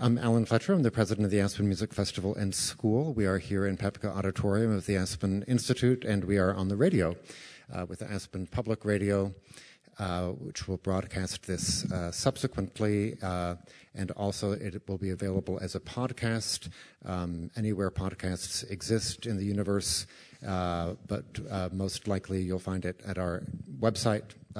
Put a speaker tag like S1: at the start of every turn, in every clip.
S1: I'm Alan Fletcher. I'm the president of the Aspen Music Festival and School. We are here in Pepka Auditorium of the Aspen Institute, and we are on the radio with Aspen Public Radio, which will broadcast this subsequently, and also it will be available as a podcast anywhere podcasts exist in the universe, but most likely you'll find it at our website,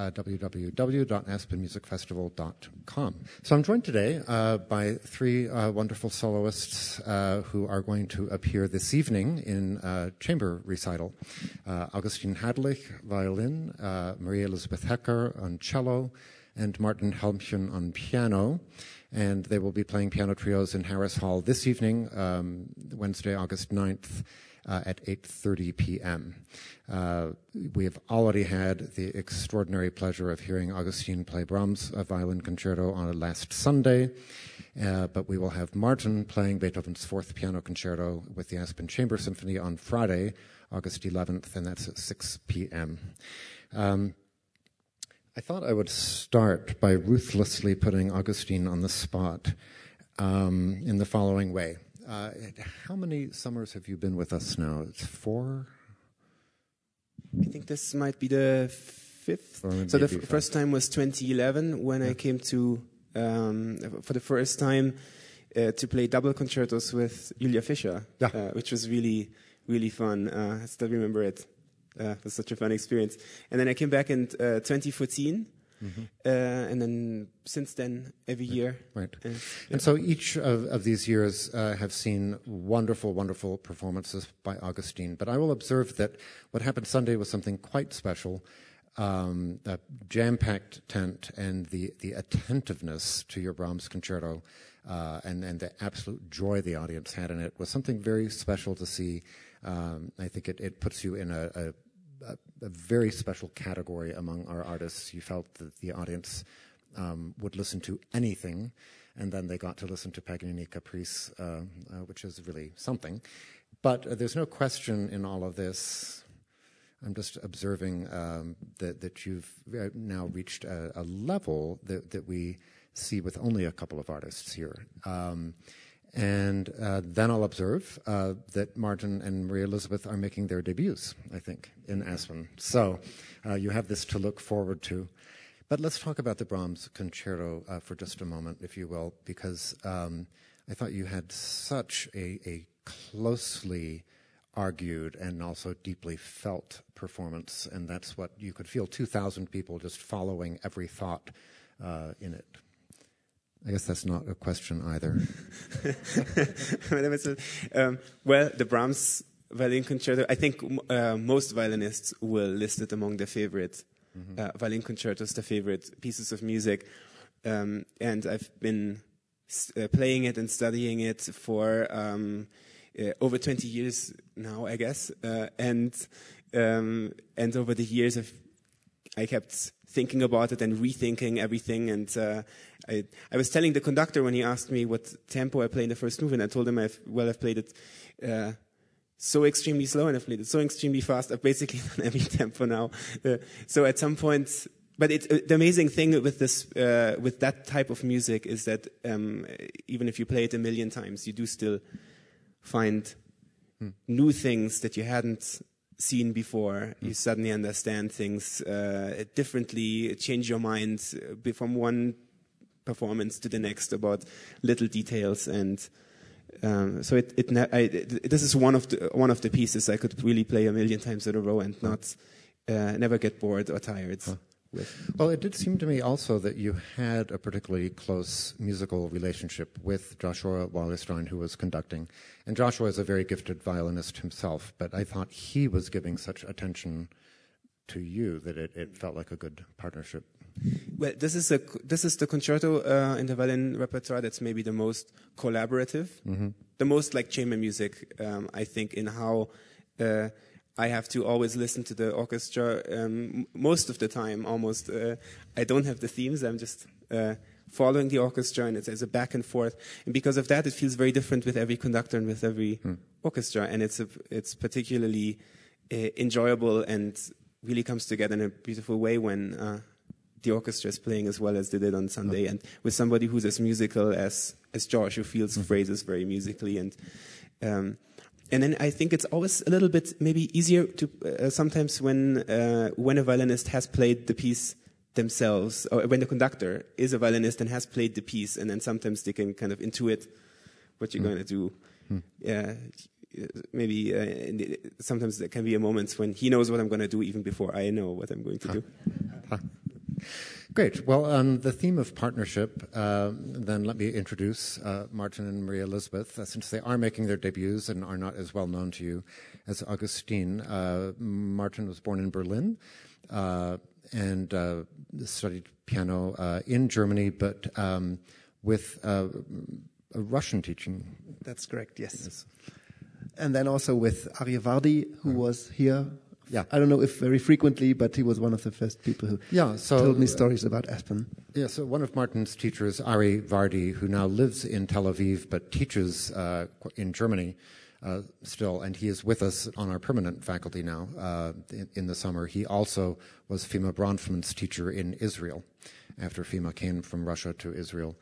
S1: www.aspenmusicfestival.com. So I'm joined today by three wonderful soloists who are going to appear this evening in chamber recital. Augustine Hadlich, violin, Maria Elizabeth Hecker on cello, and Martin Helmchen on piano. And they will be playing piano trios in Harris Hall this evening, Wednesday, August 9th, at 8:30 p.m. We have already had the extraordinary pleasure of hearing Augustine play Brahms' violin concerto on last Sunday, but we will have Martin playing Beethoven's Fourth Piano Concerto with the Aspen Chamber Symphony on Friday, August 11th, and that's at 6 p.m. I thought I would start by ruthlessly putting Augustine on the spot in the following way. How many summers have you been with us now? It's 4?
S2: I think this might be the 5th. So the first time was 2011 when I came to, for the first time, to play double concertos with Julia Fischer, which was really, really fun. I still remember it. It was such a fun experience. And then I came back in 2014. And then since then, every year.
S1: Right. And so each of these years have seen wonderful, wonderful performances by Augustine. But I will observe that what happened Sunday was something quite special. A jam-packed tent and the attentiveness to your Brahms concerto and the absolute joy the audience had in it was something very special to see. I think it puts you in a very special category among our artists. You felt that the audience would listen to anything, and then they got to listen to Paganini Caprice, which is really something. But there's no question in all of this. I'm just observing that you've now reached a level that we see with only a couple of artists here. And then I'll observe that Martin and Maria Elizabeth are making their debuts, I think, in Aspen. So you have this to look forward to. But let's talk about the Brahms concerto for just a moment, if you will, because I thought you had such a closely argued and also deeply felt performance, and that's what you could feel, 2,000 people just following every thought in it. I guess that's not a question either.
S2: Well, the Brahms violin concerto, I think most violinists will list it among their favorite violin concertos, their favorite pieces of music. And I've been playing it and studying it for over 20 years now, I guess. And over the years, I kept thinking about it and rethinking everything. And I was telling the conductor when he asked me what tempo I play in the first movement, I told him I've played it so extremely slow and I've played it so extremely fast. I've basically done every tempo now. So at some point, but the amazing thing with this, with that type of music is that even if you play it a million times, you do still find new things that you hadn't seen before. You suddenly understand things differently, change your mind from one performance to the next about little details, and so this is one of the pieces I could really play a million times in a row and not never get bored or tired.
S1: Well, it did seem to me also that you had a particularly close musical relationship with Joshua Wallerstein, who was conducting. And Joshua is a very gifted violinist himself, but I thought he was giving such attention to you that it felt like a good partnership.
S2: Well, this is the concerto in the violin repertoire that's maybe the most collaborative, the most like chamber music, I think, in how I have to always listen to the orchestra most of the time. Almost, I don't have the themes. I'm just following the orchestra, and it's a back and forth. And because of that, it feels very different with every conductor and with every orchestra. And it's particularly enjoyable and really comes together in a beautiful way when the orchestra is playing as well as they did on Sunday, and with somebody who's as musical as George, who feels phrases very musically, and then I think it's always a little bit maybe easier to sometimes when a violinist has played the piece themselves, or when the conductor is a violinist and has played the piece, and then sometimes they can kind of intuit what you're going to do. Maybe sometimes there can be a moment when he knows what I'm going to do even before I know what I'm going to do.
S1: Great. Well, on the theme of partnership, then let me introduce Martin and Maria Elizabeth, since they are making their debuts and are not as well known to you as Augustine. Martin was born in Berlin and studied piano in Germany, but with a Russian teaching.
S3: That's correct, yes. And then also with Aryavardi, who was here. Yeah, I don't know if very frequently, but he was one of the first people who told me stories about Aspen.
S1: Yeah, so one of Martin's teachers, Ari Vardi, who now lives in Tel Aviv but teaches in Germany still, and he is with us on our permanent faculty now in the summer. He also was Fima Bronfman's teacher in Israel after Fima came from Russia to Israel.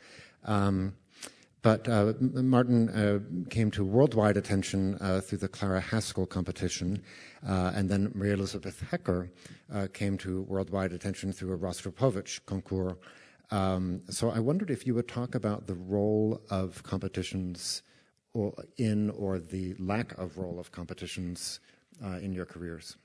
S1: But Martin came to worldwide attention through the Clara Haskell competition, and then Maria Elizabeth Hecker came to worldwide attention through a Rostropovich concours. So I wondered if you would talk about the role of competitions or the lack of role of competitions in your careers.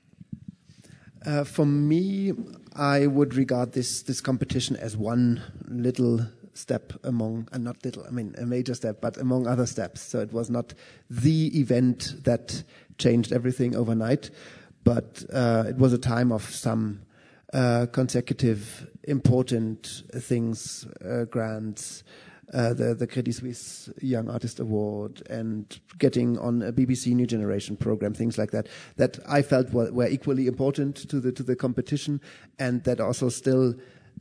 S3: For me, I would regard this competition as one little step among, and not little, I mean a major step, but among other steps. So it was not the event that changed everything overnight, but it was a time of some consecutive important things, grants, the Credit Suisse Young Artist Award, and getting on a BBC New Generation program, things like that, that I felt were equally important to the competition, and that also still,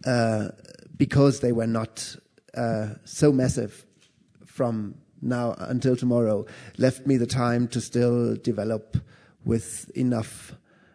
S3: because they were not so massive from now until tomorrow, left me the time to still develop with enough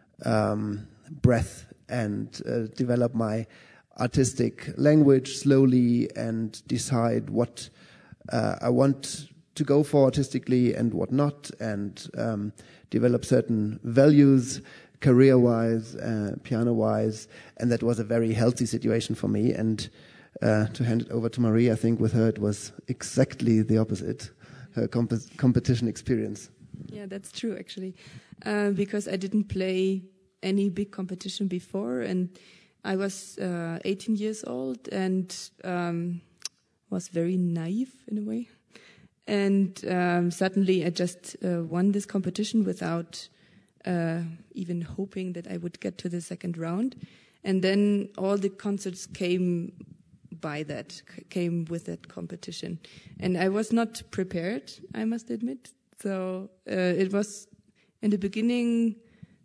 S3: breath and develop my artistic language slowly and decide what I want to go for artistically and what not, and develop certain values career-wise, piano-wise, and that was a very healthy situation for me. And to hand it over to Marie, I think with her it was exactly the opposite, her competition experience.
S4: Yeah, that's true actually, because I didn't play any big competition before, and I was 18 years old and was very naive in a way. And suddenly I just won this competition without even hoping that I would get to the second round. And then all the concerts came with that competition. And I was not prepared, I must admit. So it was, in the beginning,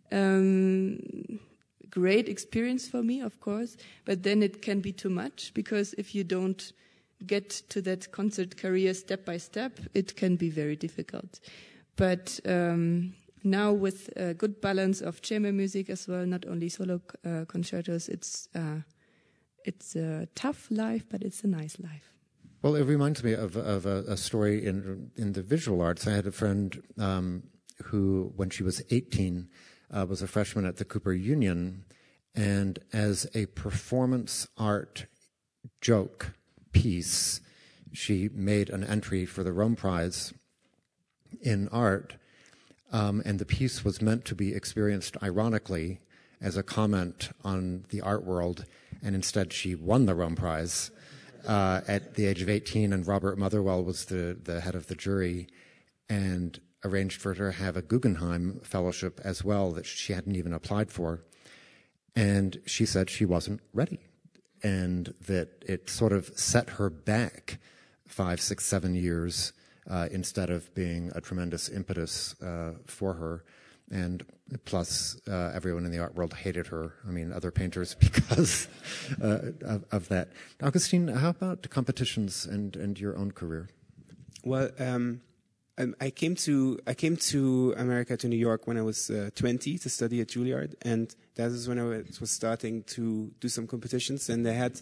S4: great experience for me, of course, but then it can be too much, because if you don't get to that concert career step by step, it can be very difficult. But now with a good balance of chamber music as well, not only solo concertos, it's a tough life, but it's a nice life.
S1: Well, it reminds me of a story in the visual arts. I had a friend who, when she was 18, was a freshman at the Cooper Union, and as a performance art joke piece, she made an entry for the Rome Prize in art, and the piece was meant to be experienced ironically as a comment on the art world, and instead she won the Rome Prize at the age of 18, and Robert Motherwell was the head of the jury, and arranged for her to have a Guggenheim fellowship as well that she hadn't even applied for. And she said she wasn't ready, and that it sort of set her back 5, 6, 7 years instead of being a tremendous impetus for her. And plus, everyone in the art world hated her, I mean, other painters, because of that. Augustine, how about competitions and your own career?
S2: Well, I came to America, to New York, when I was 20 to study at Juilliard, and that is when I was starting to do some competitions. And I had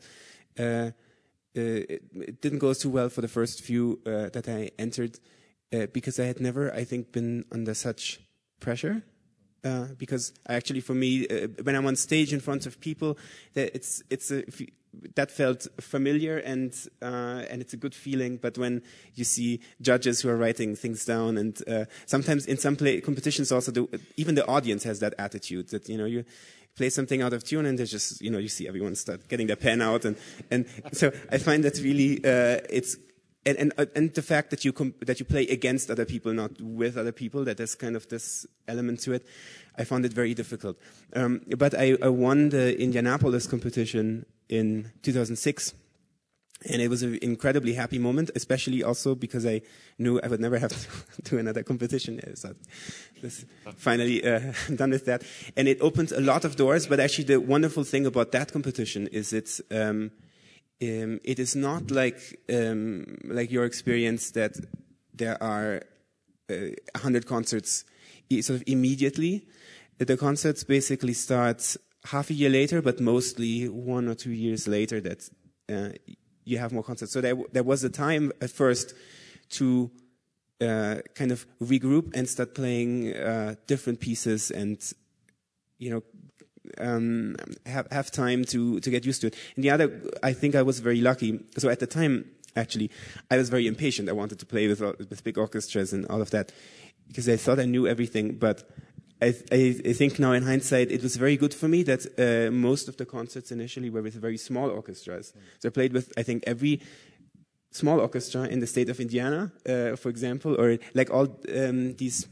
S2: it didn't go too well for the first few that I entered because I had never, I think, been under such pressure. Because actually, for me, when I'm on stage in front of people, that felt familiar and it's a good feeling. But when you see judges who are writing things down, and sometimes in some competitions also, even the audience has that attitude that you play something out of tune and there's just you see everyone start getting their pen out and so I find that really it's. And the fact that you play against other people, not with other people, that there's kind of this element to it, I found it very difficult. But I won the Indianapolis competition in 2006, and it was an incredibly happy moment, especially also because I knew I would never have to do another competition. So this finally done with that, and it opened a lot of doors. But actually, the wonderful thing about that competition is it is not like your experience that there are 100 concerts sort of immediately. The concerts basically start half a year later, but mostly 1 or 2 years later that you have more concerts. So there was a time at first to kind of regroup and start playing different pieces and have time to get used to it. And the other, I think I was very lucky. So at the time, actually, I was very impatient. I wanted to play with big orchestras and all of that because I thought I knew everything. But I think now in hindsight, it was very good for me that most of the concerts initially were with very small orchestras. So I played with, I think, every small orchestra in the state of Indiana, for example, or like all these,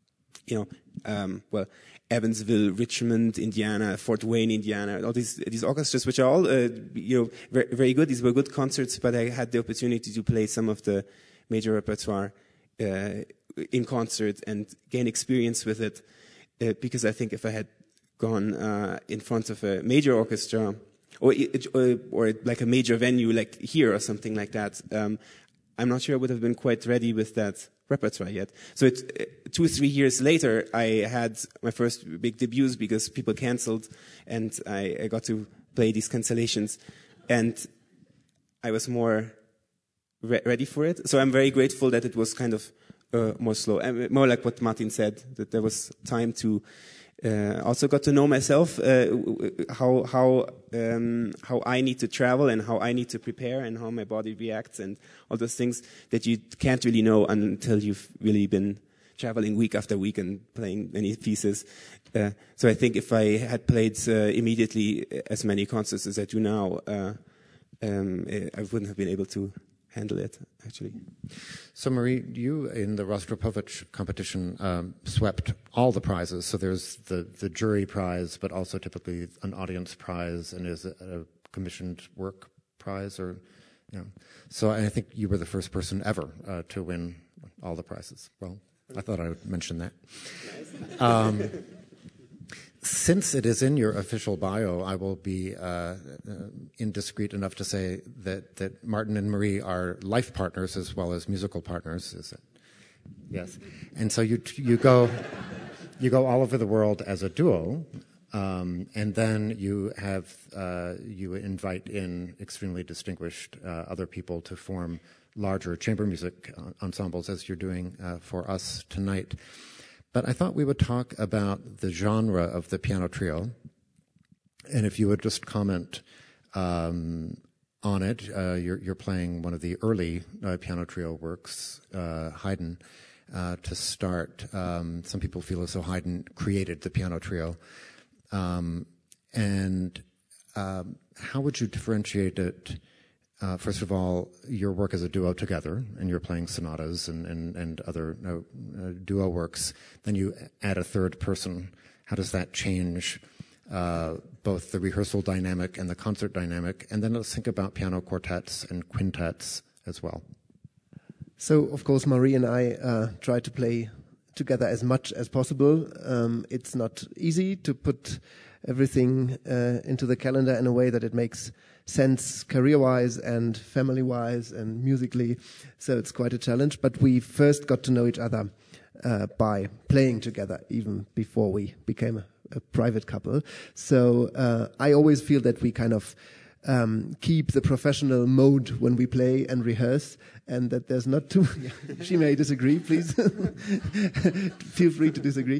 S2: Evansville, Richmond, Indiana, Fort Wayne, Indiana, all these orchestras, which are all, very, very good. These were good concerts, but I had the opportunity to play some of the major repertoire in concert and gain experience with it. Because I think if I had gone in front of a major orchestra or like a major venue like here or something like that, I'm not sure I would have been quite ready with that repertoire yet. So 2 or 3 years later, I had my first big debuts because people canceled, and I got to play these cancellations, and I was more ready for it. So I'm very grateful that it was kind of more slow, more like what Martin said, that there was time to also got to know myself, how I need to travel and how I need to prepare and how my body reacts and all those things that you can't really know until you've really been traveling week after week and playing many pieces. So I think if I had played immediately as many concerts as I do now, I wouldn't have been able to handle it, actually.
S1: So, Marie, you in the Rostropovich competition swept all the prizes. So there's the jury prize, but also typically an audience prize, and is a commissioned work prize, or So I think you were the first person ever to win all the prizes. Well, I thought I would mention that. Since it is in your official bio, I will be indiscreet enough to say that Martin and Marie are life partners as well as musical partners. Is it? Yes. And so you go all over the world as a duo, and then you invite in extremely distinguished other people to form larger chamber music ensembles, as you're doing for us tonight. But I thought we would talk about the genre of the piano trio, and if you would just comment on it. You're playing one of the early piano trio works, Haydn, to start. Some people feel as though Haydn created the piano trio. And how would you differentiate it? First of all, your work as a duo together, and you're playing sonatas and other duo works. Then you add a third person. How does that change both the rehearsal dynamic and the concert dynamic? And then let's think about piano quartets and quintets as well.
S3: So, of course, Marie and I try to play together as much as possible. It's not easy to put everything into the calendar in a way that it makes sense career-wise and family-wise and musically. So it's quite a challenge. But we first got to know each other by playing together, even before we became a private couple. So I always feel that we kind of keep the professional mode when we play and rehearse, and that there's not too... She may disagree, please. Feel free to disagree.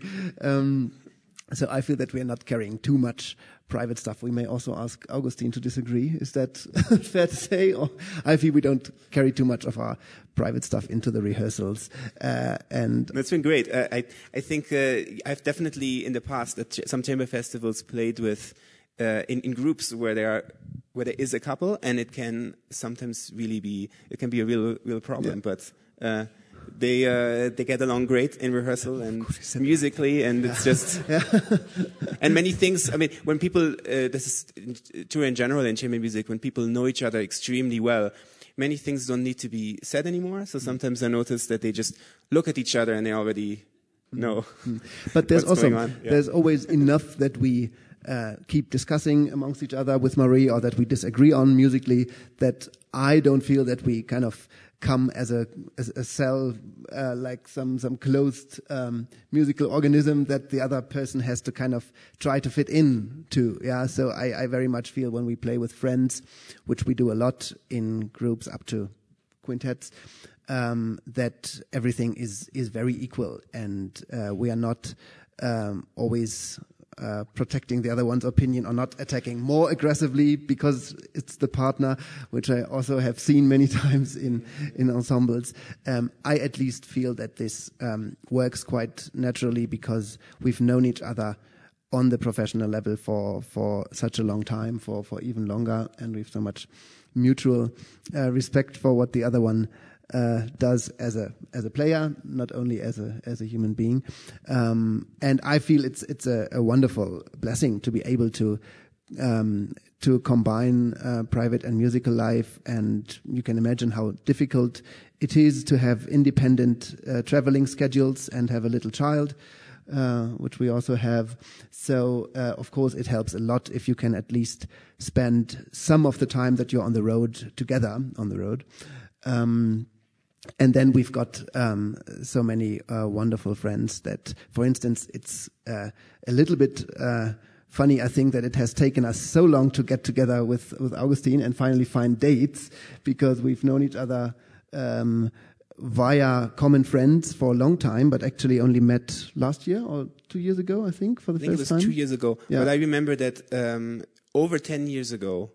S3: So I feel that we are not carrying too much private stuff. We may also ask Augustin to disagree. Is that fair to say? Or I feel we don't carry too much of our private stuff into the rehearsals. And
S2: that's been great. I think I've definitely in the past at some chamber festivals played with in groups where there is a couple, and it can sometimes really be a real problem.
S3: Yeah.
S2: But they get along great in rehearsal and musically, and it's just and many things. I mean, when people this is true in general in chamber music, when people know each other extremely well, many things don't need to be said anymore. So sometimes I notice that they just look at each other and they already know.
S3: But there's
S2: what's
S3: also
S2: going on. Yeah.
S3: there's always enough that we keep discussing amongst each other with Marie, or that we disagree on musically, that I don't feel that we kind of come as a cell, like some closed musical organism that the other person has to kind of try to fit in to. Yeah, so I very much feel when we play with friends, which we do a lot in groups up to quintets, that everything is very equal, and we are not always protecting the other one's opinion, or not attacking more aggressively because it's the partner, which I also have seen many times in ensembles. I at least feel that this works quite naturally because we've known each other on the professional level for such a long time, for even longer, and we've so much mutual respect for what the other one does as a player, not only as a human being, and I feel it's a wonderful blessing to be able to combine private and musical life. And you can imagine how difficult it is to have independent traveling schedules and have a little child, which we also have. So of course it helps a lot if you can at least spend some of the time that you're on the road together on the road. And then we've got so many wonderful friends that, for instance, it's a little bit funny, I think, that it has taken us so long to get together with Augustin and finally find dates, because we've known each other via common friends for a long time, but actually only met last year or 2 years ago, I think, for the first time.
S2: I think it was 2 years ago.
S3: Yeah.
S2: But I remember that over 10 years ago,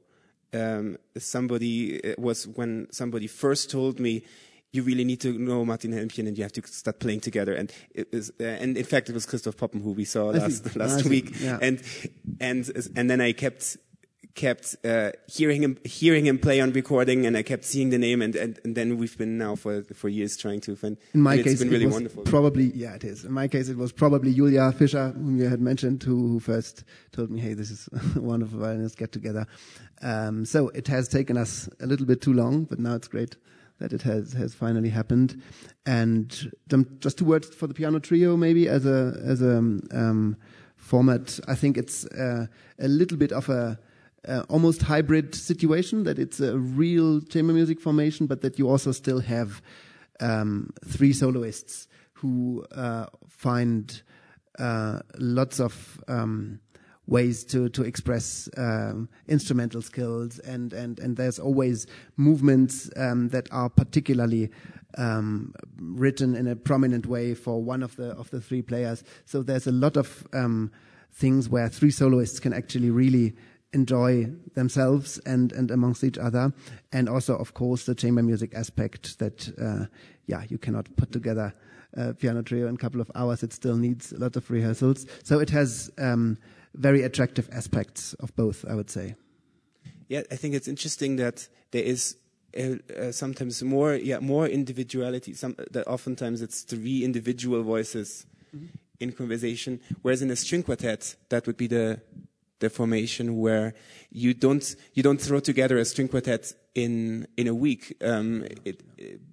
S2: when somebody first told me, you really need to know Martin Helmchen and you have to start playing together. And and in fact, it was Christoph Poppen who we saw last week.
S3: Yeah.
S2: And then I kept hearing him play on recording, and I kept seeing the name, and then we've been now for years trying to find.
S3: In my
S2: case,
S3: case,
S2: it's been really
S3: it was
S2: wonderful.
S3: it is. In my case, it was probably Julia Fischer, whom you had mentioned, who first told me, "Hey, this is a wonderful violinist, get together." So it has taken us a little bit too long, but now it's great that it has finally happened. And just 2 words for the piano trio, maybe as a format. I think it's a little bit of a almost hybrid situation, that it's a real chamber music formation, but that you also still have 3 soloists who find lots of ways to express instrumental skills, and there's always movements that are particularly written in a prominent way for one of the 3 players. So there's a lot of things where 3 soloists can actually really enjoy themselves and amongst each other. And also, of course, the chamber music aspect that you cannot put together a piano trio in a couple of hours. It still needs a lot of rehearsals. So it has very attractive aspects of both, I would say.
S2: Yeah, I think it's interesting that there is sometimes more individuality. That oftentimes it's 3 individual voices in conversation, whereas in a string quartet that would be the formation where you don't throw together a string quartet in a week.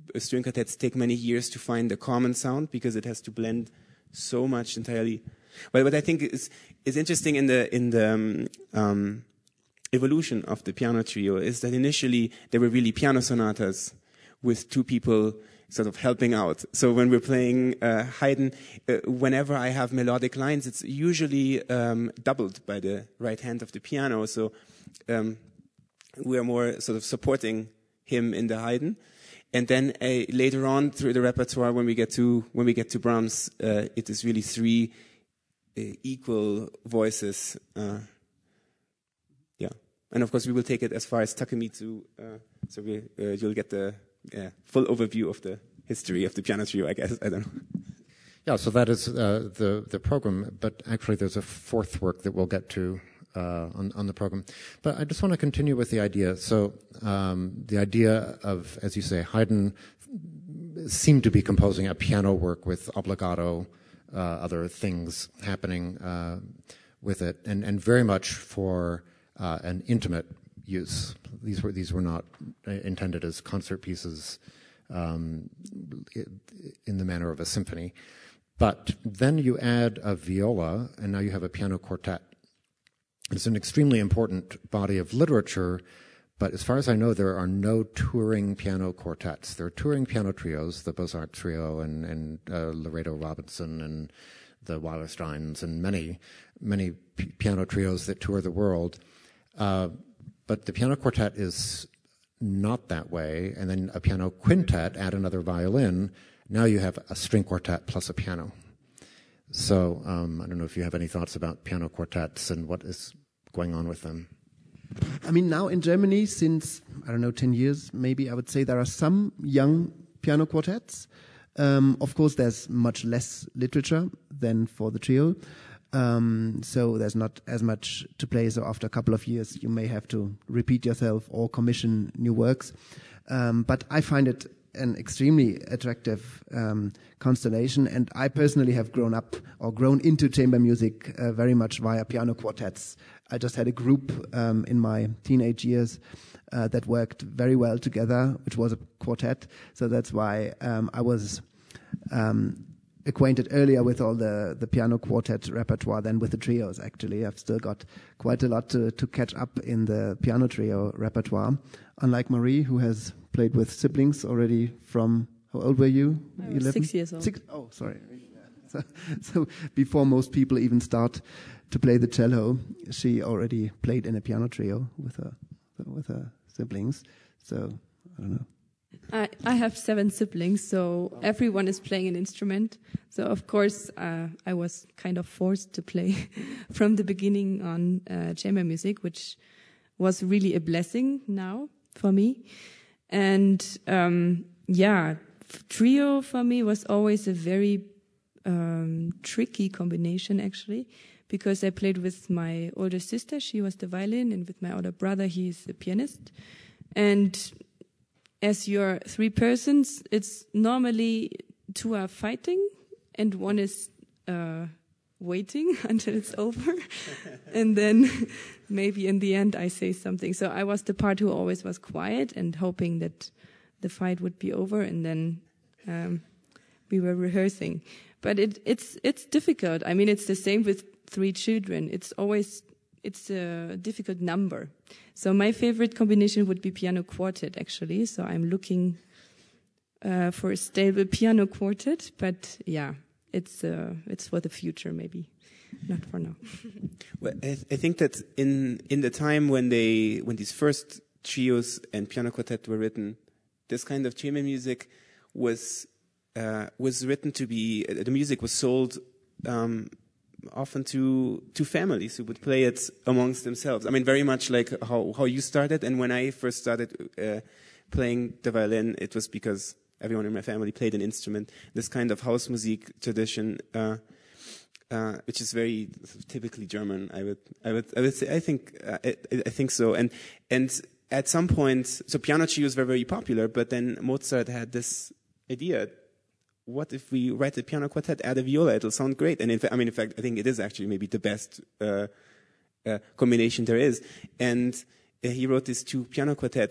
S2: string quartets take many years to find a common sound because it has to blend so much entirely. But what I think is interesting in the evolution of the piano trio is that initially they were really piano sonatas with two people sort of helping out. So when we're playing Haydn, whenever I have melodic lines, it's usually doubled by the right hand of the piano. So we are more sort of supporting him in the Haydn. And then later on through the repertoire, when we get to Brahms, it is really three equal voices. Yeah, and of course we will take it as far as Takemitsu. So you'll get the full overview of the history of the piano trio, I guess. I don't know.
S1: Yeah, so that is the program. But actually, there's a fourth work that we'll get to on the program. But I just want to continue with the idea. So the idea of, as you say, Haydn seemed to be composing a piano work with obbligato, other things happening with it, and very much for an intimate use. These were not intended as concert pieces in the manner of a symphony. But then you add a viola, and now you have a piano quartet. It's an extremely important body of literature, but as far as I know, there are no touring piano quartets. There are touring piano trios, the Beaux-Arts Trio and Laredo Robinson and the Wallersteins and many piano trios that tour the world. But the piano quartet is not that way. And then a piano quintet, add another violin. Now you have a string quartet plus a piano. So I don't know if you have any thoughts about piano quartets and what is going on with them.
S3: I mean, now in Germany, since, 10 years, maybe I would say there are some young piano quartets. Of course, there's much less literature than for the trio. So there's not as much to play. So after a couple of years, you may have to repeat yourself or commission new works. But I find it an extremely attractive constellation, and I personally have grown into chamber music very much via piano quartets. I just had a group in my teenage years that worked very well together, which was a quartet. So that's why I was acquainted earlier with all the piano quartet repertoire than with the trios, actually. I've still got quite a lot to catch up in the piano trio repertoire. Unlike Marie, who has played with siblings already from, how old were you?
S4: I was 6 years old.
S3: Sorry. So before most people even start to play the cello, she already played in a piano trio with her siblings. So, I don't know.
S4: I have 7 siblings, so everyone is playing an instrument. So, of course, I was kind of forced to play from the beginning on chamber music, which was really a blessing now for me. And, trio for me was always a very tricky combination, actually, because I played with my older sister. She was the violin, and with my older brother, he's the pianist. And as you're 3 persons, it's normally 2 are fighting and 1 is waiting until it's over. And then maybe in the end I say something. So I was the part who always was quiet and hoping that the fight would be over, and then we were rehearsing. But it's difficult. I mean, it's the same with 3 children. It's a difficult number. So my favorite combination would be piano quartet, actually. So I'm looking for a stable piano quartet. But yeah, it's for the future, maybe, not for now.
S2: Well, I think that in the time when these first trios and piano quartet were written, this kind of chamber music was written to be. The music was sold. Often to families who would play it amongst themselves. I mean, very much like how you started. And when I first started playing the violin, it was because everyone in my family played an instrument. This kind of house music tradition, which is very typically German, I would say. I think so. And at some point, so piano trios were very popular. But then Mozart had this idea. What if we write a piano quartet, add a viola? It'll sound great. And in fact, I think it is actually maybe the best combination there is. And he wrote these 2 piano quartets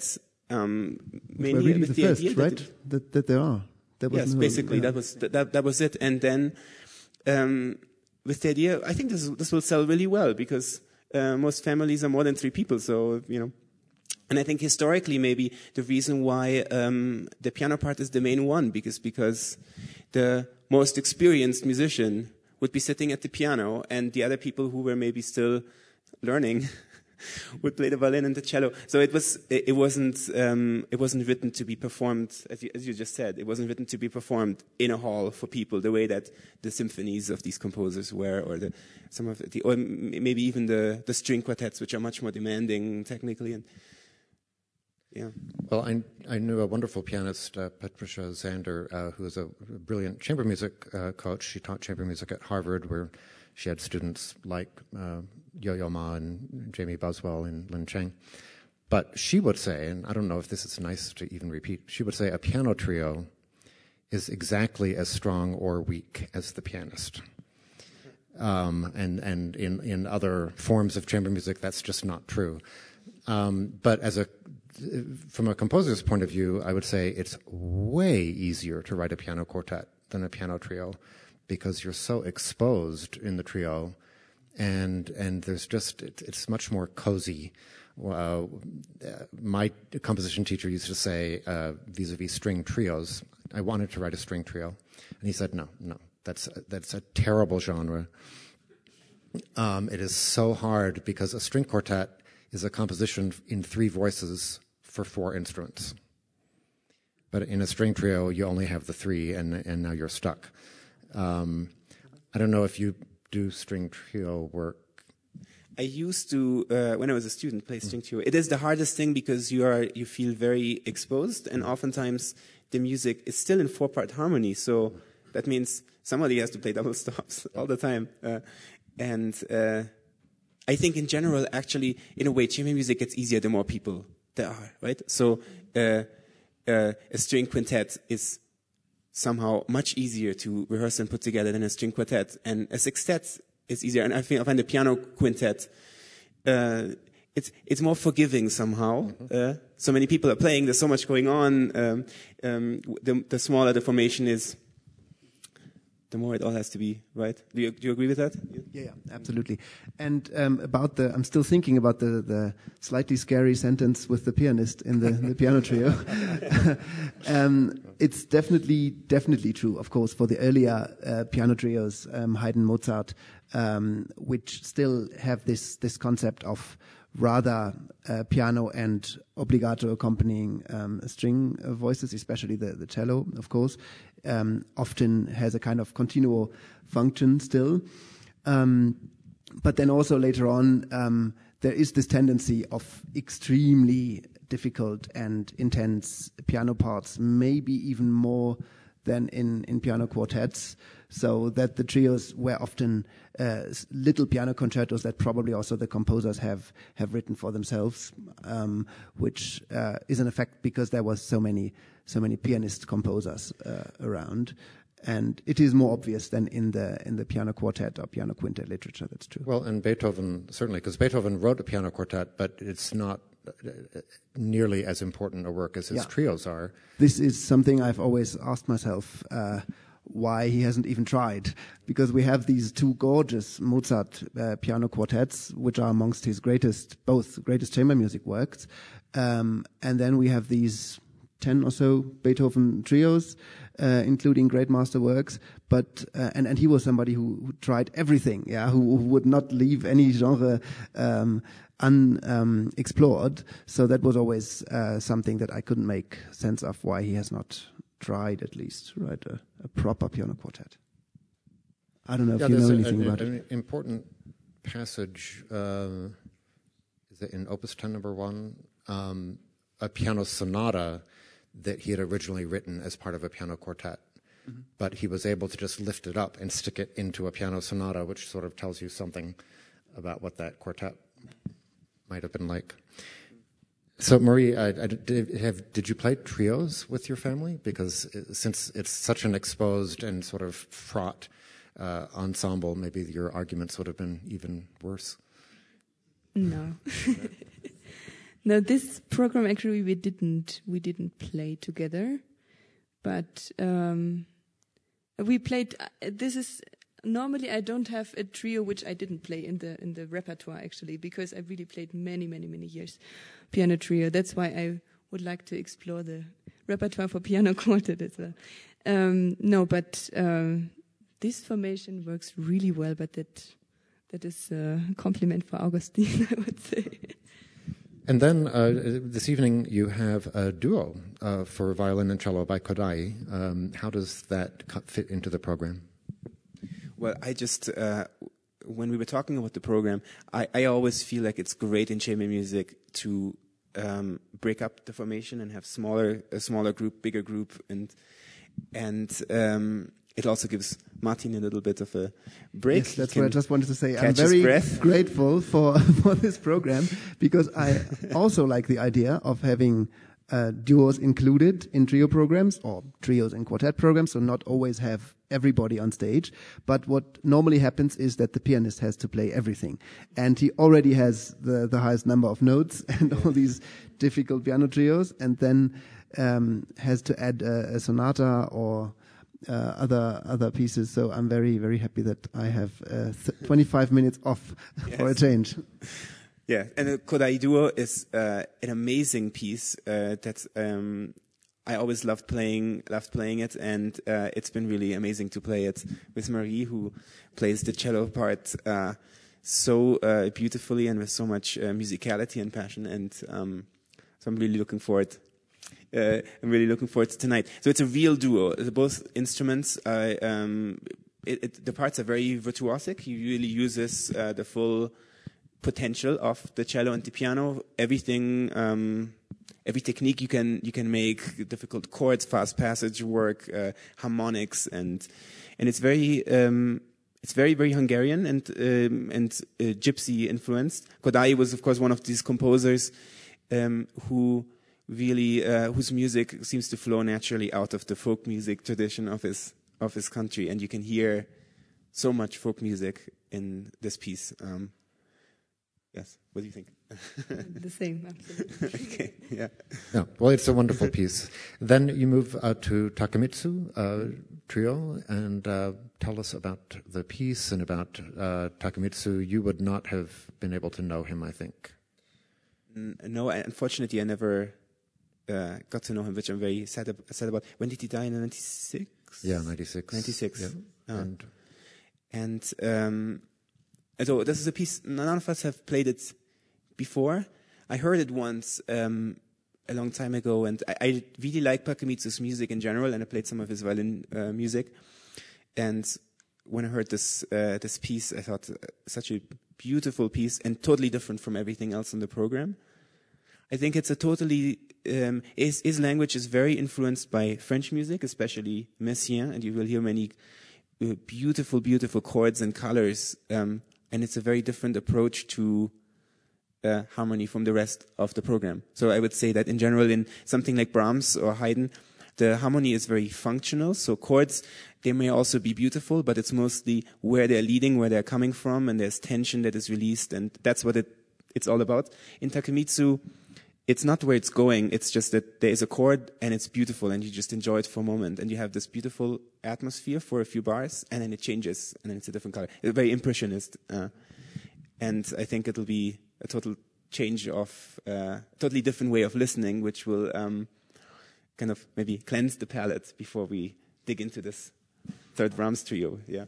S3: Mainly really with the first, idea right? That there are.
S2: Yes, basically that was it. And then with the idea, I think this will sell really well because most families are more than 3 people. So and I think historically maybe the reason why the piano part is the main one because the most experienced musician would be sitting at the piano, and the other people who were maybe still learning would play the violin and the cello. So it wasn't written to be performed, as you just said. It wasn't written to be performed in a hall for people the way that the symphonies of these composers were, or or maybe even the string quartets, which are much more demanding technically. And yeah.
S1: Well, I knew a wonderful pianist, Patricia Zander, who is a brilliant chamber music coach. She taught chamber music at Harvard, where she had students like Yo-Yo Ma and Jamie Boswell and Lin Cheng. But she would say, and I don't know if this is nice to even repeat, she would say a piano trio is exactly as strong or weak as the pianist. And in other forms of chamber music, that's just not true. But from a composer's point of view, I would say it's way easier to write a piano quartet than a piano trio because you're so exposed in the trio, and there's it's much more cozy. My composition teacher used to say, vis-a-vis string trios, I wanted to write a string trio, and he said, no, that's a terrible genre. It is so hard because a string quartet is a composition in 3 voices for 4 instruments. But in a string trio, you only have the 3, and now you're stuck. I don't know if you do string trio work.
S2: I used to, when I was a student, play string trio. It is the hardest thing because you feel very exposed, and oftentimes the music is still in 4-part harmony. So that means somebody has to play double stops all the time. I think in general, actually, in a way, chamber music gets easier the more people there are, right? So a string quintet is somehow much easier to rehearse and put together than a string quartet. And a sextet is easier. And I find the piano quintet, it's more forgiving somehow. So many people are playing, there's so much going on. The smaller the formation is, the more it all has to be, right? Do you agree with that?
S3: Yeah, absolutely. And I'm still thinking about the slightly scary sentence with the pianist in the piano trio. It's definitely true, of course, for the earlier piano trios, Haydn, Mozart, which still have this concept of rather piano and obbligato accompanying string voices, especially the cello, of course, often has a kind of continuo function still. But then also later on, there is this tendency of extremely difficult and intense piano parts, maybe even more than in piano quartets, so that the trios were often little piano concertos that probably also the composers have written for themselves, which is an effect because there was so many pianist composers around. And it is more obvious than in the piano quartet or piano quintet literature. That's true.
S1: Well, and Beethoven certainly, because Beethoven wrote a piano quartet, but it's not nearly as important a work as his trios are.
S3: This is something I've always asked myself, why he hasn't even tried, because we have these 2 gorgeous Mozart piano quartets, which are amongst his greatest chamber music works, and then we have these 10 or so Beethoven trios, including great master works, but and he was somebody who tried everything, who would not leave any genre unexplored. So that was always something that I couldn't make sense of, why he has not tried at least write a proper piano quartet. I don't know if you know anything about it.
S1: An important passage is it in Opus 10 number 1, a piano sonata that he had originally written as part of a piano quartet. Mm-hmm. But he was able to just lift it up and stick it into a piano sonata, which sort of tells you something about what that quartet might have been like. So, Marie, did you play trios with your family? Because since it's such an exposed and sort of fraught ensemble, maybe your arguments would have been even worse.
S4: No. No, this program actually we didn't play together, but we played. This is normally I don't have a trio which I didn't play in the repertoire actually, because I really played many years piano trio. That's why I would like to explore the repertoire for piano quartet as well. No, but this formation works really well. But that is a compliment for Augustine, I would say.
S1: And then this evening you have a duo for violin and cello by Kodály. How does that fit into the program?
S2: Well, I just, when we were talking about the program, I always feel like it's great in chamber music to break up the formation and have a smaller group, bigger group, and it also gives Martin a little bit of a break.
S3: Yes, that's what I just wanted to say. I'm
S2: catch his
S3: very
S2: breath.
S3: grateful for this program, because I also like the idea of having duos included in trio programs or trios in quartet programs, so not always have everybody on stage. But what normally happens is that the pianist has to play everything, and he already has the highest number of notes and all these difficult piano trios, and then has to add a sonata or other pieces. So I'm very happy that I have 25 minutes off for a change.
S2: Yeah, and the Kodály duo is an amazing piece that I always loved playing it, and it's been really amazing to play it with Marie, who plays the cello part so beautifully and with so much musicality and passion, and so I'm really looking forward. I'm really looking forward to tonight. So it's a real duo. Both instruments, the parts are very virtuosic. He really uses the full potential of the cello and the piano. Everything, every technique you can make, difficult chords, fast passage work, harmonics, and it's very Hungarian and gypsy influenced. Kodály was, of course, one of these composers who really whose music seems to flow naturally out of the folk music tradition of his country, and you can hear so much folk music in this piece. Yes, what do you think?
S4: The same, absolutely.
S2: Okay, yeah.
S1: Yeah, well, it's a wonderful piece. Then you move to Takemitsu trio, and tell us about the piece and about Takemitsu. You would not have been able to know him, I think.
S2: No, unfortunately, I never got to know him, which I'm very sad about. When did he die? In 96?
S1: Yeah, 96.
S2: 96.
S1: Yeah.
S2: And so this is a piece, none of us have played it before. I heard it once a long time ago, and I really like Takemitsu's music in general, and I played some of his violin music. And when I heard this piece, I thought such a beautiful piece and totally different from everything else in the program. I think it's a totally his language is very influenced by French music, especially Messiaen, and you will hear many beautiful chords and colors. And it's a very different approach to harmony from the rest of the program. So I would say that in general, in something like Brahms or Haydn, the harmony is very functional. So chords, they may also be beautiful, but it's mostly where they're leading, where they're coming from, and there's tension that is released, and that's what it's all about. In Takemitsu, it's not where it's going, it's just that there is a chord and it's beautiful and you just enjoy it for a moment, and you have this beautiful atmosphere for a few bars, and then it changes, and then it's a different color. It's very impressionist. And I think it'll be a total change of, totally different way of listening, which will kind of maybe cleanse the palate before we dig into this third Brahms trio. Yeah.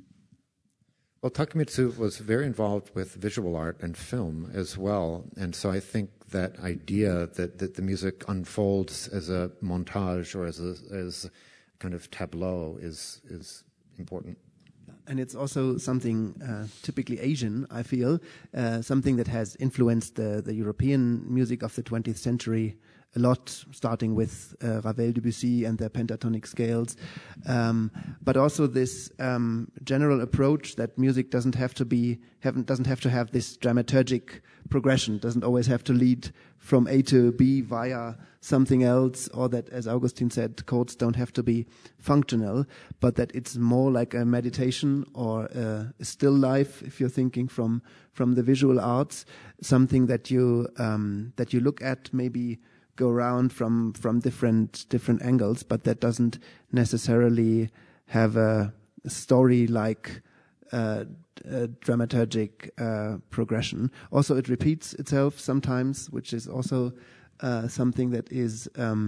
S1: Well, Takemitsu was very involved with visual art and film as well, and so I think that idea that the music unfolds as a montage or as a kind of tableau is important.
S3: And it's also something typically Asian, I feel, something that has influenced the European music of the 20th century a lot, starting with Ravel, Debussy and their pentatonic scales, but also this general approach that music doesn't have to have this dramaturgic progression, doesn't always have to lead from A to B via something else, or that, as Augustine said, chords don't have to be functional, but that it's more like a meditation or a still life, if you're thinking from the visual arts, something that you look at, maybe go around from different angles, but that doesn't necessarily have a story like dramaturgic progression. Also, it repeats itself sometimes, which is also something that is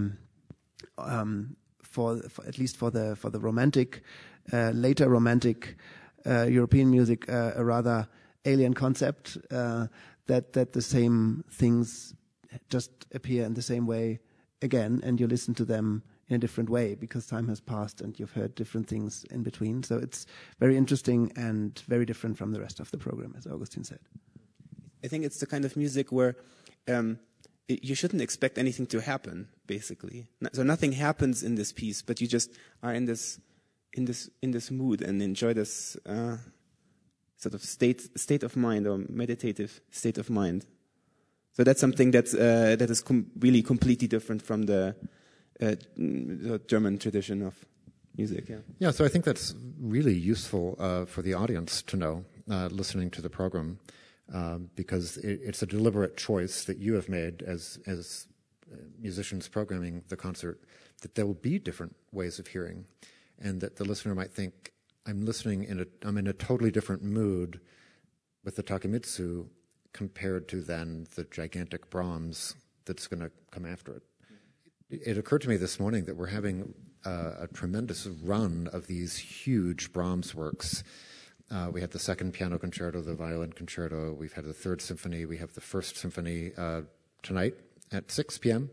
S3: for at least for the romantic, later romantic European music, a rather alien concept, that the same things just appear in the same way again, and you listen to them in a different way because time has passed and you've heard different things in between. So it's very interesting and very different from the rest of the program, as Augustine said.
S2: I think it's the kind of music where you shouldn't expect anything to happen, basically. So nothing happens in this piece, but you just are in this mood and enjoy this sort of state of mind, or meditative state of mind. So that's something that is really completely different from the German tradition of music.
S1: Yeah. So I think that's really useful for the audience to know, listening to the program, because it's a deliberate choice that you have made as musicians programming the concert, that there will be different ways of hearing, and that the listener might think, I'm in a totally different mood with the Takemitsu compared to then the gigantic Brahms that's going to come after it. It occurred to me this morning that we're having a tremendous run of these huge Brahms works. We had the second piano concerto, the violin concerto. We've had the third symphony. We have the first symphony tonight at 6 p.m.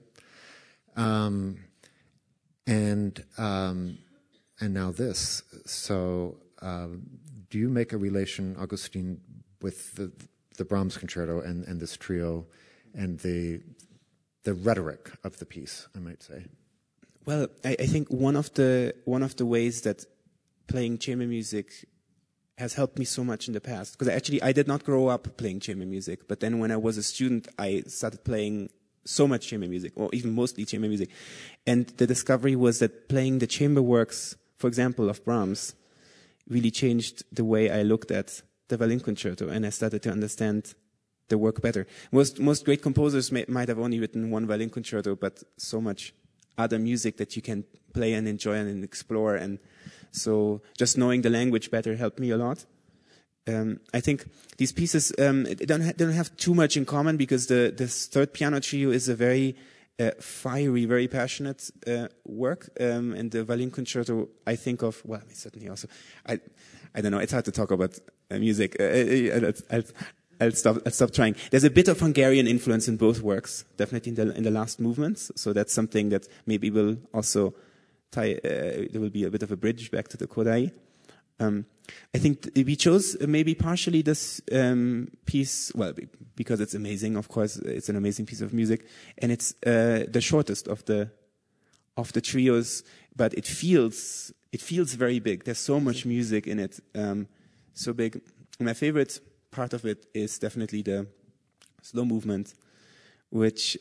S1: And now this. So do you make a relation, Augustine, with the Brahms concerto and this trio and the rhetoric of the piece, I might say?
S2: Well, I think one of the ways that playing chamber music has helped me so much in the past, because I did not grow up playing chamber music, but then when I was a student, I started playing so much chamber music, or even mostly chamber music, and the discovery was that playing the chamber works, for example, of Brahms, really changed the way I looked at the violin concerto, and I started to understand the work better. Most great composers might have only written one violin concerto, but so much other music that you can play and enjoy and explore, and so just knowing the language better helped me a lot. I think these pieces don't have too much in common, because this third piano trio is a very fiery, very passionate work, and the violin concerto, I think of, well, certainly also, I don't know, it's hard to talk about music. I'll stop trying. There's a bit of Hungarian influence in both works, definitely in the last movements. So that's something that maybe will also tie. There will be a bit of a bridge back to the Kodai. I think we chose maybe partially this piece, well, because it's amazing. Of course, it's an amazing piece of music, and it's the shortest of the trios. But it feels very big. There's so much music in it, so big. My favorite part of it is definitely the slow movement, which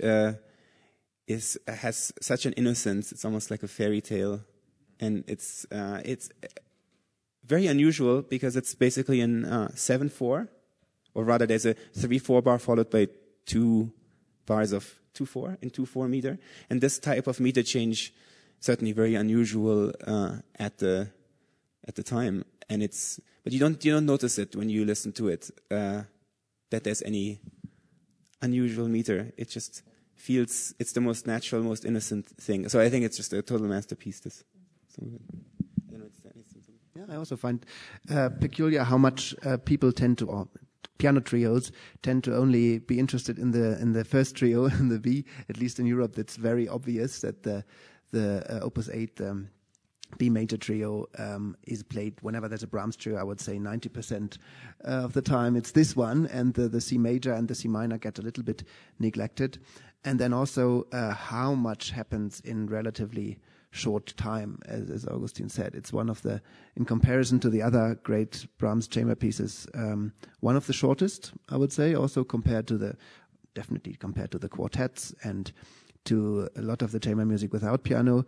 S2: has such an innocence. It's almost like a fairy tale, and it's very unusual because it's basically in 7/4, or rather, there's a 3/4 bar followed by 2 bars of 2/4 in 2/4 meter, and this type of meter change certainly very unusual at the time, and but you don't notice it when you listen to it, that there's any unusual meter. It just feels it's the most natural, most innocent thing. So I think it's just a total masterpiece.
S3: Yeah, I also find peculiar how much people tend to, or piano trios tend to only be interested in the first trio, in the B. At least in Europe, it's very obvious that the Opus 8 B major trio is played whenever there's a Brahms trio. I would say 90% of the time it's this one, and the C major and the C minor get a little bit neglected. And then also how much happens in relatively short time, as Augustin said. It's one of the, in comparison to the other great Brahms chamber pieces, one of the shortest, I would say, also definitely compared to the quartets and to a lot of the chamber music without piano.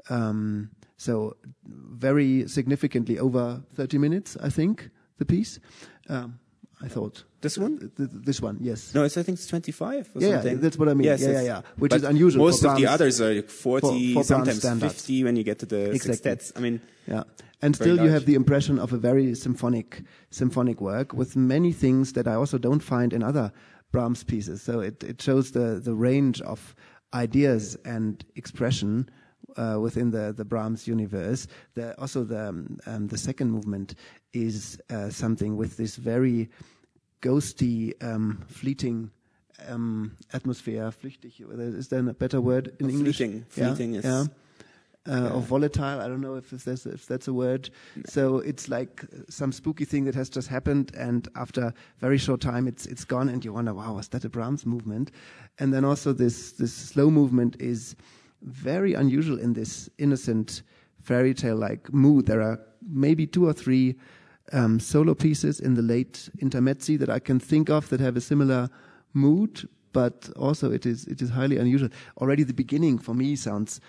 S3: So very significantly over 30 minutes, I think, the piece. I thought.
S2: This one?
S3: This one, yes.
S2: No, I think it's 25 or
S3: yeah,
S2: something.
S3: Yeah, that's what I mean.
S2: Yes,
S3: yeah. Which is unusual.
S2: Most of the others are like 40,
S3: for
S2: sometimes
S3: standards.
S2: 50 when you get to the sextets. I mean,
S3: yeah. And still you have the impression of a very symphonic work with many things that I also don't find in other Brahms pieces. So it shows the range of ideas and expression within the Brahms universe. Also the second movement is something with this very ghosty, fleeting atmosphere. Flüchtig, is there a better word in English?
S2: Fleeting is... Yeah.
S3: Or volatile, I don't know if that's a word. So it's like some spooky thing that has just happened, and after a very short time it's gone, and you wonder, wow, was that a Brahms movement? And then also this slow movement is very unusual in this innocent fairy tale-like mood. There are maybe 2 or 3 solo pieces in the late intermezzi that I can think of that have a similar mood, but also it is highly unusual. Already the beginning for me sounds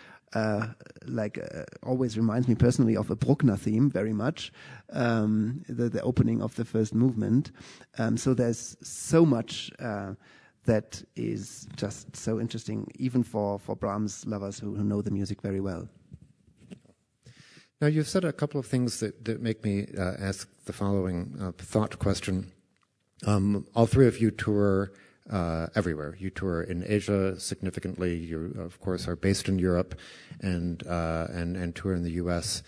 S3: always reminds me personally of a Bruckner theme very much, the opening of the first movement. So there's so much that is just so interesting, even for Brahms lovers who know the music very well.
S1: Now, you've said a couple of things that make me ask the following thought question. All 3 of you tour everywhere. You tour in Asia significantly. You, of course, are based in Europe and tour in the U.S.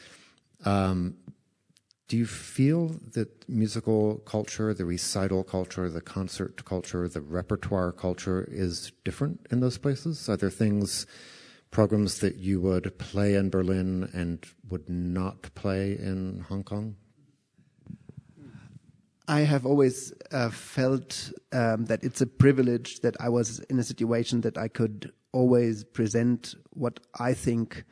S1: Do you feel that musical culture, the recital culture, the concert culture, the repertoire culture is different in those places? Are there programs that you would play in Berlin and would not play in Hong Kong?
S3: I have always felt that it's a privilege that I was in a situation that I could always present what I think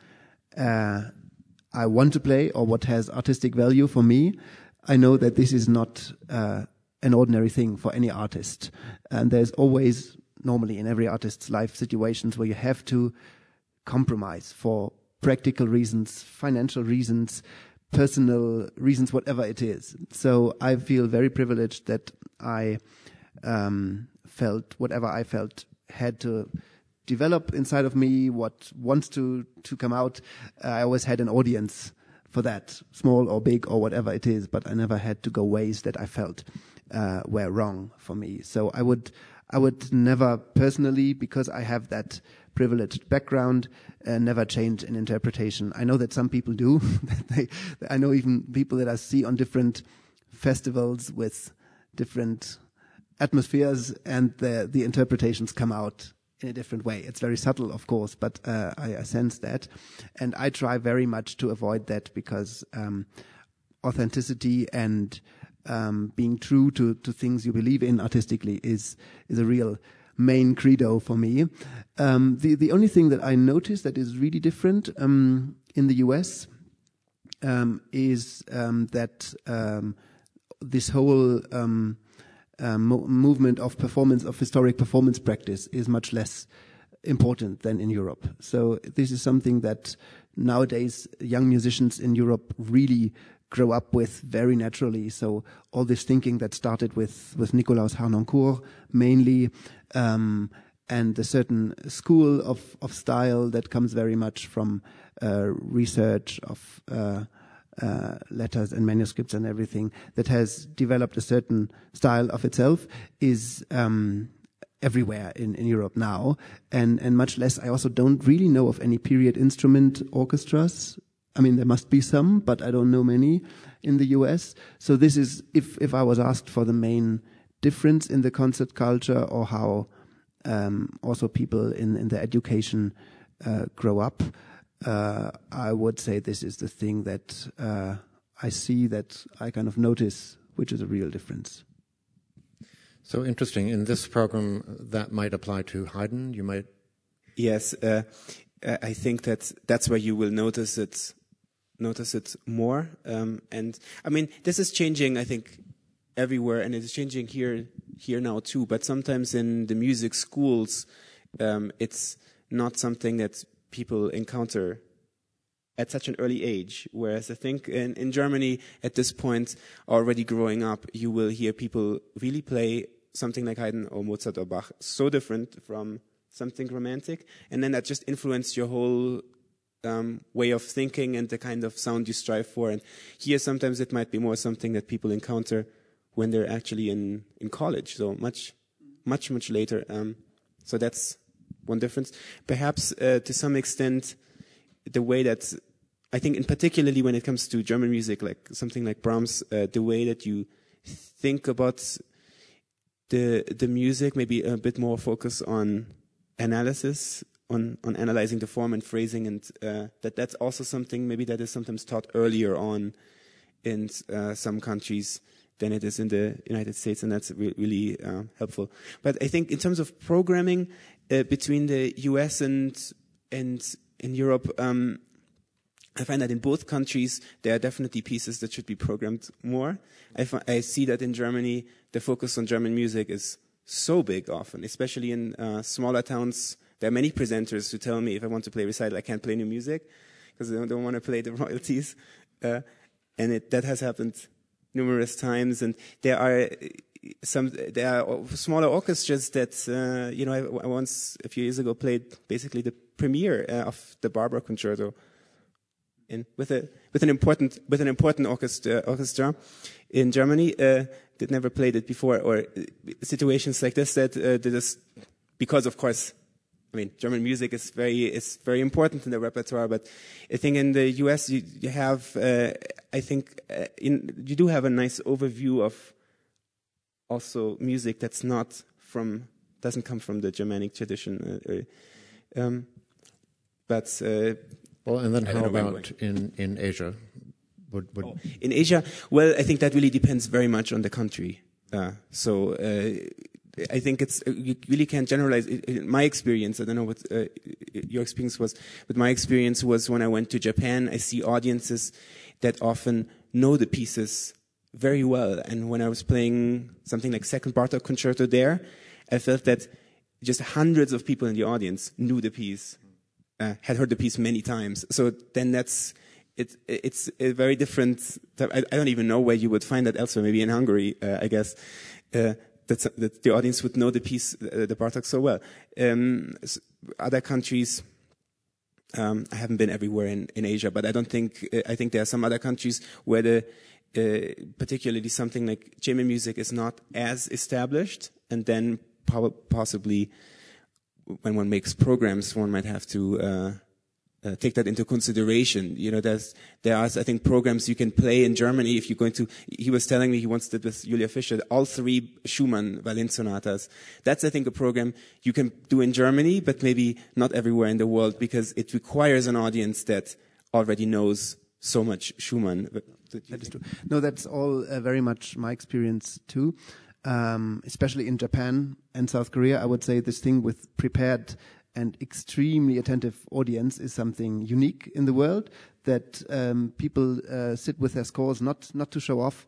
S3: I want to play or what has artistic value for me. I know that this is not an ordinary thing for any artist. And there's always, normally in every artist's life, situations where you have to compromise for practical reasons, financial reasons, personal reasons, whatever it is. So I feel very privileged that I felt whatever I felt had to develop inside of me, what wants to come out. I always had an audience for that, small or big or whatever it is, but I never had to go ways that I felt were wrong for me. So I would never personally, because I have that privileged background, never change an interpretation. I know that some people do. I know even people that I see on different festivals with different atmospheres, and the interpretations come out in a different way. It's very subtle, of course, but I sense that. And I try very much to avoid that, because authenticity and being true to things you believe in artistically is a real main credo for me. The only thing that I noticed that is really different in the US is that this whole movement of performance, of historic performance practice, is much less important than in Europe. So this is something that nowadays young musicians in Europe really grow up with very naturally. So all this thinking that started with Nikolaus Harnoncourt mainly, and a certain school of style that comes very much from research of letters and manuscripts and everything, that has developed a certain style of itself, is everywhere in Europe now, and much less. I also don't really know of any period instrument orchestras. I mean, there must be some, but I don't know many in the US. So this is, if I was asked for the main difference in the concert culture, or how also people in their education grow up, I would say this is the thing that I see, that I kind of notice, which is a real difference.
S1: So interesting. In this program, that might apply to Haydn. You might...
S2: Yes. I think that's where you will notice it more. And I mean, this is changing, I think, everywhere, and it is changing here now too. But sometimes in the music schools, it's not something that people encounter at such an early age. Whereas I think in Germany, at this point, already growing up, you will hear people really play something like Haydn or Mozart or Bach, so different from something romantic, and then that just influenced your whole way of thinking and the kind of sound you strive for. And here, sometimes it might be more something that people encounter when they're actually in college, so much later. So that's one difference. Perhaps to some extent, the way that I think, in particularly when it comes to German music, like something like Brahms, the way that you think about the music, maybe a bit more focus on analysis, on analyzing the form and phrasing, and that's also something maybe that is sometimes taught earlier on in some countries than it is in the United States, and that's really helpful. But I think in terms of programming between the US and in Europe, I find that in both countries there are definitely pieces that should be programmed more. I see that in Germany the focus on German music is so big often, especially in smaller towns. There are many presenters who tell me if I want to play recital, I can't play new music because they don't want to play the royalties, and that has happened numerous times. And there are smaller orchestras that I once, a few years ago, played basically the premiere of the Barber Concerto with an important orchestra in Germany. That never played it before, or situations like this that because of course, I mean, German music is very important in the repertoire, but I think in the US you have, you do have a nice overview of also music that's doesn't come from the Germanic tradition.
S1: Well, and then how about in Asia?
S2: In Asia, well, I think that really depends very much on the country. So I think you really can't generalize. In my experience, I don't know what your experience was, but my experience was when I went to Japan, I see audiences that often know the pieces very well. And when I was playing something like Second Bartok Concerto there, I felt that just hundreds of people in the audience knew the piece, had heard the piece many times. So then it's a very different. I don't even know where you would find that elsewhere. Maybe in Hungary, I guess. That the audience would know the piece, the Bartok, so well. Other countries, I haven't been everywhere in Asia, but I think there are some other countries where particularly something like chamber music is not as established, and then possibly when one makes programs, one might have to take that into consideration. There are, I think, programs you can play in Germany if you're going to. He was telling me he once did with Julia Fischer all 3 Schumann violin sonatas. That's, I think, a program you can do in Germany, but maybe not everywhere in the world, because it requires an audience that already knows so much Schumann.
S3: That is true. No, that's all very much my experience too. Especially in Japan and South Korea, I would say this thing with prepared and extremely attentive audience is something unique in the world, that people sit with their scores not to show off,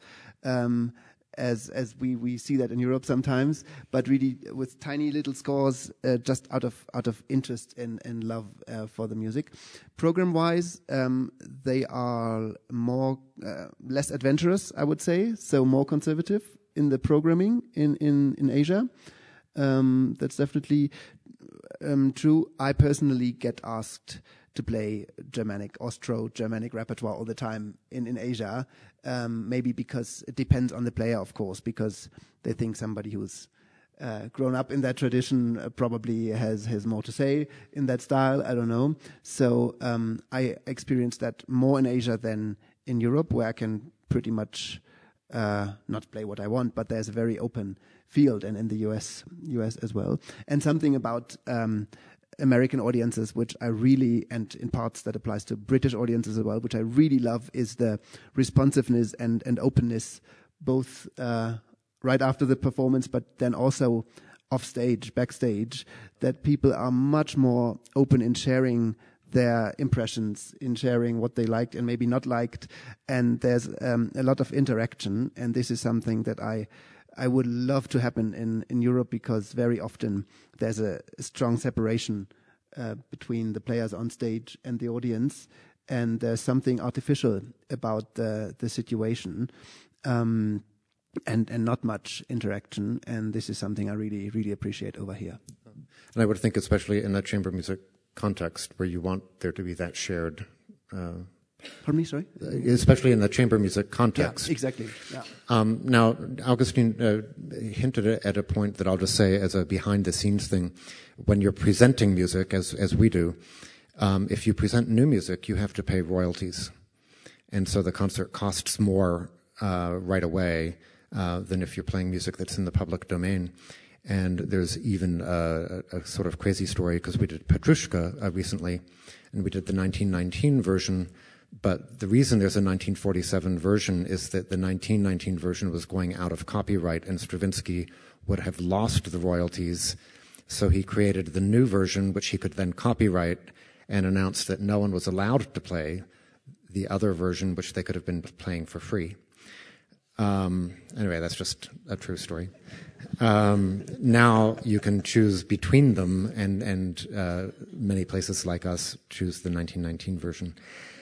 S3: as we see that in Europe sometimes, but really with tiny little scores, just out of interest and love for the music. Program wise, they are less adventurous, I would say, so more conservative in the programming in Asia. That's definitely true. I personally get asked to play Austro-Germanic repertoire all the time in Asia, maybe because it depends on the player, of course, because they think somebody who's grown up in that tradition probably has more to say in that style. I don't know. So I experienced that more in Asia than in Europe, where I can pretty much not play what I want, but there's a very open field, and in the US as well. And something about American audiences, which I really, and in parts that applies to British audiences as well, which I really love, is the responsiveness and openness, both right after the performance, but then also off stage, backstage, that people are much more open in sharing their impressions, in sharing what they liked and maybe not liked, and there's a lot of interaction, and this is something that I would love to happen in Europe, because very often there's a strong separation between the players on stage and the audience, and there's something artificial about the situation, and not much interaction, and this is something I really, really appreciate over here.
S1: And I would think, especially in a chamber music context, where you want there to be that shared.
S3: Pardon me, sorry?
S1: Especially in the chamber music context.
S3: Yeah, exactly. Yeah.
S1: Now, Augustine hinted at a point that I'll just say as a behind-the-scenes thing. When you're presenting music, as we do, if you present new music, you have to pay royalties. And so the concert costs more right away than if you're playing music that's in the public domain. And there's even a sort of crazy story, because we did Petrushka recently, and we did the 1919 version. But the reason there's a 1947 version is that the 1919 version was going out of copyright, and Stravinsky would have lost the royalties. So he created the new version, which he could then copyright, and announced that no one was allowed to play the other version, which they could have been playing for free. Anyway, that's just a true story. Now you can choose between them, and many places like us choose the 1919 version.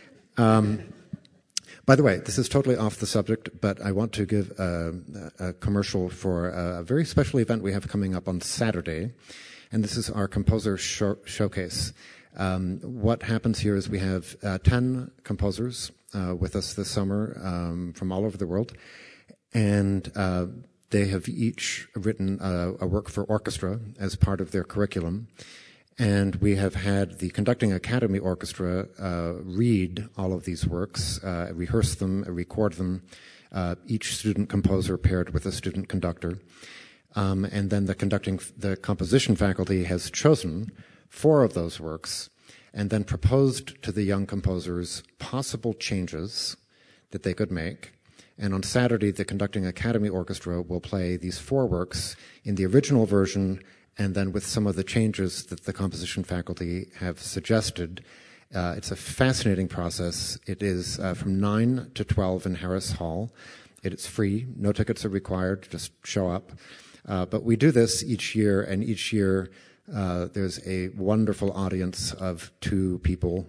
S1: By the way, this is totally off the subject, but I want to give a commercial for a very special event we have coming up on Saturday, and this is our composer showcase. What happens here is we have 10 composers with us this summer from all over the world, and they have each written a work for orchestra as part of their curriculum. And we have had the Conducting Academy Orchestra read all of these works, rehearse them, record them, each student composer paired with a student conductor. And then the composition faculty has chosen 4 of those works and then proposed to the young composers possible changes that they could make. And on Saturday, the Conducting Academy Orchestra will play these 4 works in the original version, and then with some of the changes that the composition faculty have suggested. It's a fascinating process. It is from 9 to 12 in Harris Hall. It is free. No tickets are required. Just show up. But we do this each year, and each year there's a wonderful audience of 2 people,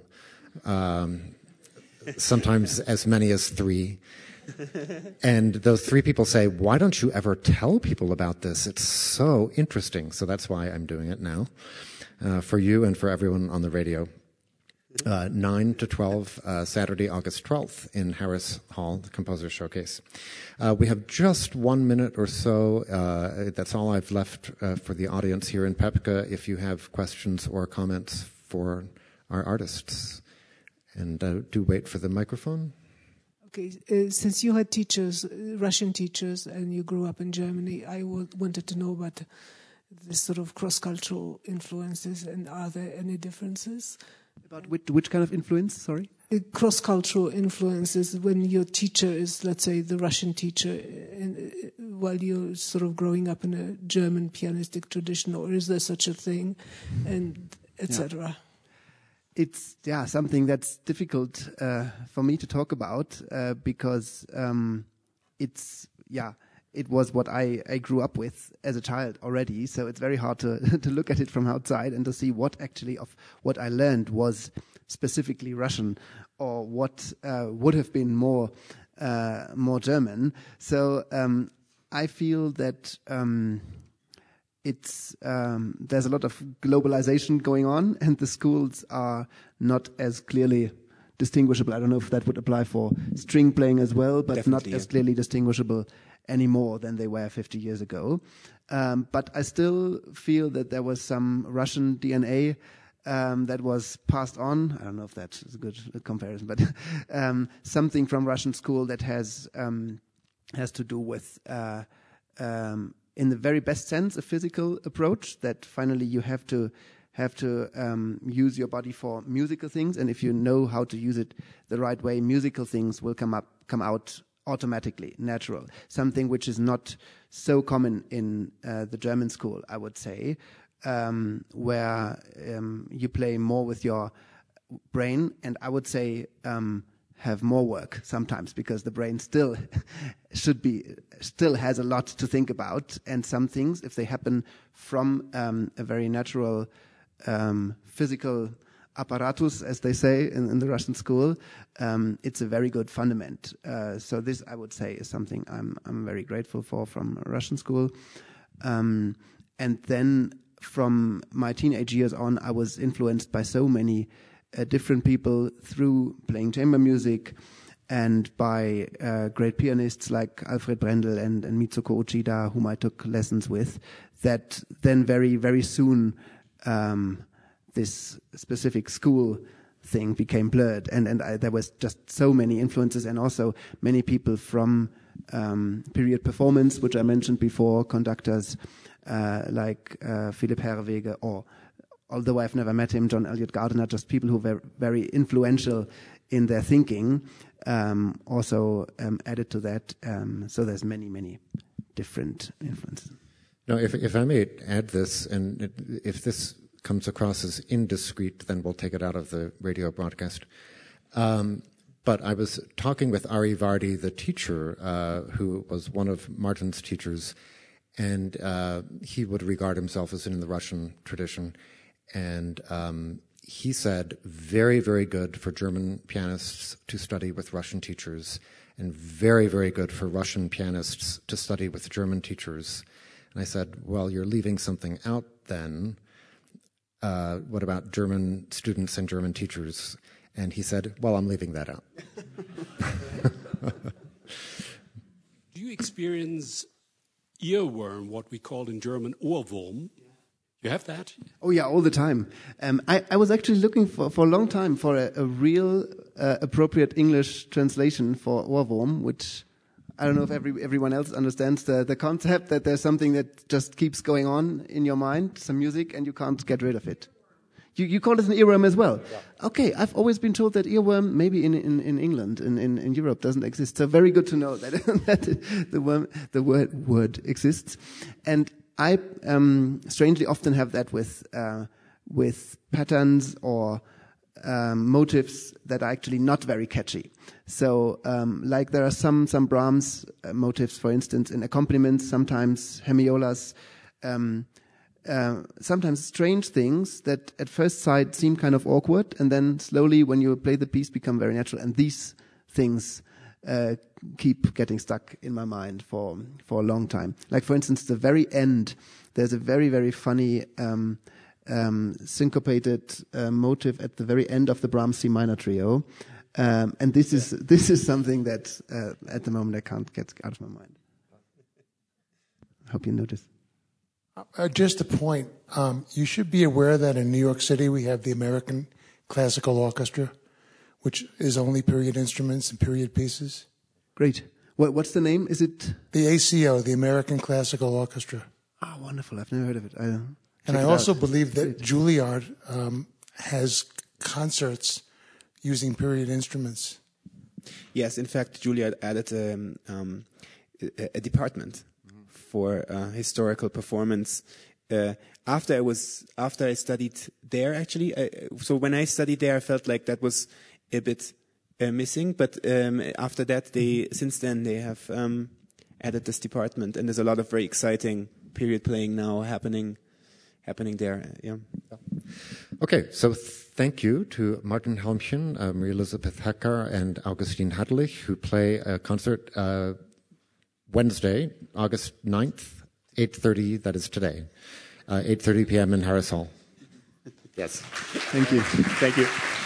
S1: sometimes as many as 3. And those 3 people say, "Why don't you ever tell people about this? It's so interesting." So that's why I'm doing it now, for you and for everyone on the radio. 9 to 12, Saturday, August 12th in Harris Hall, the Composer Showcase. We have just 1 minute or so. That's all I've left for the audience here in Pepka, if you have questions or comments for our artists. And do wait for the microphone.
S5: Okay, since you had teachers, Russian teachers, and you grew up in Germany, I wanted to know about this sort of cross-cultural influences, and are there any differences?
S3: About which kind of influence, sorry?
S5: Cross-cultural influences when your teacher is, let's say, the Russian teacher, while you're sort of growing up in a German pianistic tradition, or is there such a thing, and etc.?
S3: Yeah. It's something that's difficult for me to talk about because it was what I grew up with as a child already. So it's very hard to look at it from outside and to see what actually of what I learned was specifically Russian, or what would have been more German. So I feel that there's a lot of globalization going on, and the schools are not as clearly distinguishable. I don't know if that would apply for string playing as well, but
S2: Definitely,
S3: not as clearly distinguishable anymore than they were 50 years ago. But I still feel that there was some Russian DNA that was passed on. I don't know if that's a good comparison, but something from Russian school that has to do with in the very best sense, a physical approach, that finally you have to use your body for musical things, and if you know how to use it the right way, musical things will come out automatically, natural. Something which is not so common in the German school, I would say, where you play more with your brain, and I would say have more work sometimes, because the brain still still has a lot to think about, and some things, if they happen from a very natural physical apparatus, as they say in the Russian school, it's a very good fundament. So this, I would say, is something I'm very grateful for from Russian school. And then from my teenage years on, I was influenced by so many different people through playing chamber music, and by great pianists like Alfred Brendel and Mitsuko Uchida, whom I took lessons with, that then very, very soon this specific school thing became blurred. And there was just so many influences, and also many people from period performance, which I mentioned before, conductors like Philipp Herreweghe, or, although I've never met him, John Elliott Gardiner, just people who were very influential in their thinking, also added to that. So there's many, many different influences.
S1: Now, if I may add this, and if this comes across as indiscreet, then we'll take it out of the radio broadcast. But I was talking with Ari Vardi, the teacher, who was one of Martin's teachers, and he would regard himself as in the Russian tradition. And he said, very, very good for German pianists to study with Russian teachers, and very, very good for Russian pianists to study with German teachers. And I said, well, you're leaving something out then. What about German students and German teachers? And he said, well, I'm leaving that out.
S6: Do you experience earworm, what we call in German Ohrwurm? You have that?
S3: Oh yeah, all the time. I was actually looking for a long time for a real appropriate English translation for Ohrwurm, which I don't know if everyone else understands the concept, that there's something that just keeps going on in your mind, some music, and you can't get rid of it. You call it an earworm as well? Yeah. Okay, I've always been told that earworm maybe in England, in Europe, doesn't exist. So very good to know that, that the word exists. And I strangely often have that with patterns or motifs that are actually not very catchy. So, like there are some Brahms motifs, for instance, in accompaniments, sometimes hemiolas, sometimes strange things that at first sight seem kind of awkward, and then slowly, when you play the piece, become very natural. And these things keep getting stuck in my mind for a long time. Like, for instance, the very end, there's a very, very funny syncopated motive at the very end of the Brahms C minor trio, and this is something that at the moment I can't get out of my mind. I hope you notice.
S7: Just a point. You should be aware that in New York City we have the American Classical Orchestra, which is only period instruments and period pieces.
S3: Great. What's the name? Is it
S7: the ACO, the American Classical Orchestra?
S3: Oh, wonderful! I've never heard of it.
S7: And I also believe that Juilliard has concerts using period instruments.
S2: Yes, in fact, Juilliard added a department for historical performance. After I studied there, actually, so when I studied there, I felt like that was a bit missing. But after that, since then they have added this department, and there's a lot of very exciting period playing now happening there. Yeah.
S1: Okay, so thank you to Martin Helmchen, Marie Elizabeth Hecker, and Augustin Hadlich, who play a concert Wednesday, August 9th, 8:30, that is today, 8:30 p.m. in Harris Hall.
S2: Yes.
S3: Thank you.
S2: Thank you.